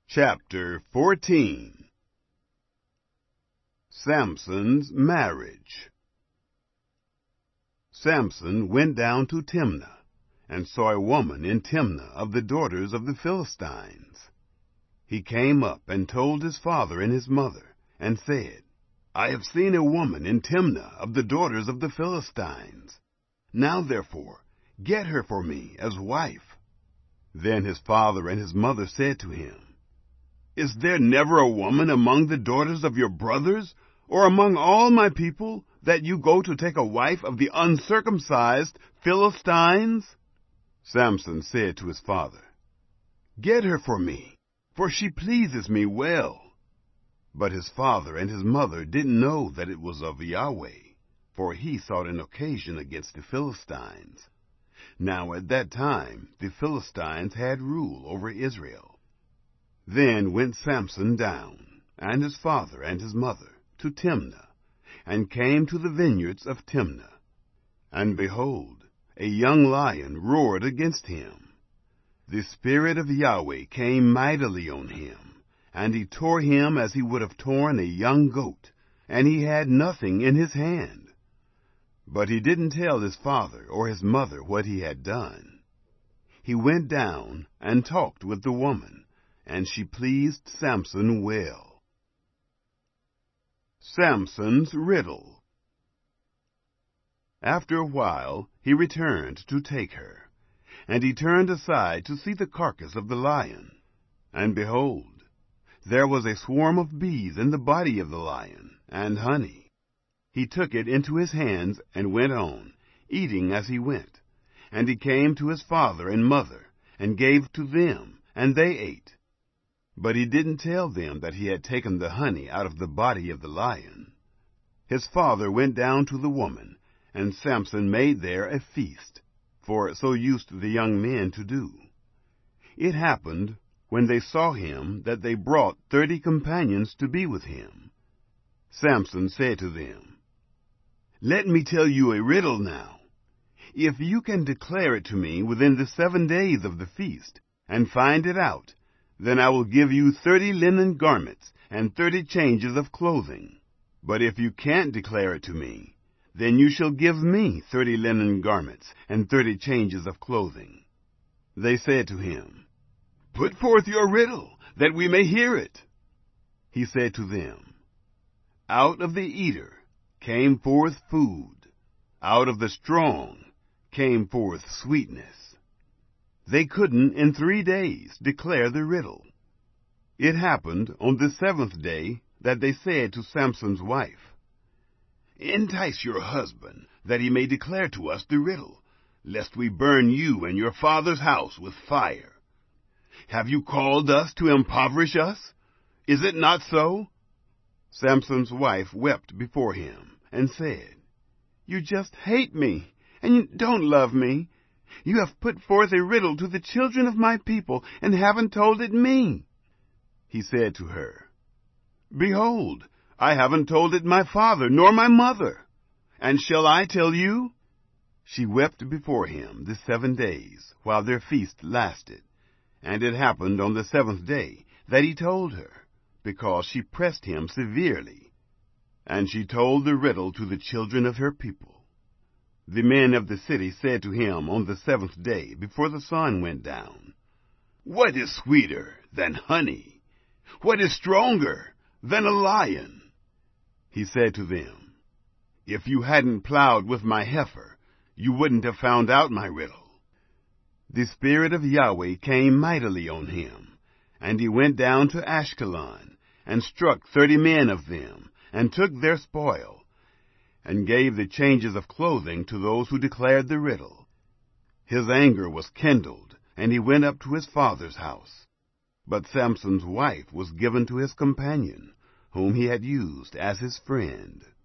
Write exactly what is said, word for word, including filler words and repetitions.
Chapter fourteen. Samson's Marriage. Samson went down to Timnah, and saw a woman in Timnah of the daughters of the Philistines. He came up and told his father and his mother, and said, I have seen a woman in Timnah of the daughters of the Philistines. Now therefore, get her for me as wife. Then his father and his mother said to him, Is there never a woman among the daughters of your brothers, or among all my people, that you go to take a wife of the uncircumcised Philistines? Samson said to his father, Get her for me, for she pleases me well. But his father and his mother didn't know that it was of Yahweh, for he sought an occasion against the Philistines. Now at that time the Philistines had rule over Israel. Then went Samson down, and his father and his mother, to Timnah, and came to the vineyards of Timnah. And behold, a young lion roared against him. The Spirit of Yahweh came mightily on him, and he tore him as he would have torn a young goat, and he had nothing in his hand. But he didn't tell his father or his mother what he had done. He went down and talked with the woman, and she pleased Samson well. Samson's Riddle. After a while he returned to take her, and he turned aside to see the carcass of the lion. And behold, there was a swarm of bees in the body of the lion, and honey. He took it into his hands and went on, eating as he went. And he came to his father and mother, and gave to them, and they ate. But he didn't tell them that he had taken the honey out of the body of the lion. His father went down to the woman, and Samson made there a feast, for so used the young men to do. It happened, when they saw him, that they brought thirty companions to be with him. Samson said to them, Let me tell you a riddle now. If you can declare it to me within the seven days of the feast, and find it out, then I will give you thirty linen garments and thirty changes of clothing. But if you can't declare it to me, then you shall give me thirty linen garments and thirty changes of clothing. They said to him, Put forth your riddle, that we may hear it. He said to them, Out of the eater came forth food, out of the strong came forth sweetness. They couldn't in three days declare the riddle. It happened on the seventh day that they said to Samson's wife, Entice your husband, that he may declare to us the riddle, lest we burn you and your father's house with fire. Have you called us to impoverish us? Is it not so? Samson's wife wept before him, and said, You just hate me, and you don't love me. You have put forth a riddle to the children of my people, and haven't told it me. He said to her, Behold, I haven't told it my father nor my mother. And shall I tell you? She wept before him the seven days, while their feast lasted. And it happened on the seventh day that he told her, because she pressed him severely. And she told the riddle to the children of her people. The men of the city said to him on the seventh day, before the sun went down, What is sweeter than honey? What is stronger than a lion? He said to them, If you hadn't plowed with my heifer, you wouldn't have found out my riddle. The Spirit of Yahweh came mightily on him, and he went down to Ashkelon, and struck thirty men of them, and took their spoil, and gave the changes of clothing to those who declared the riddle. His anger was kindled, and he went up to his father's house. But Samson's wife was given to his companion, whom he had used as his friend.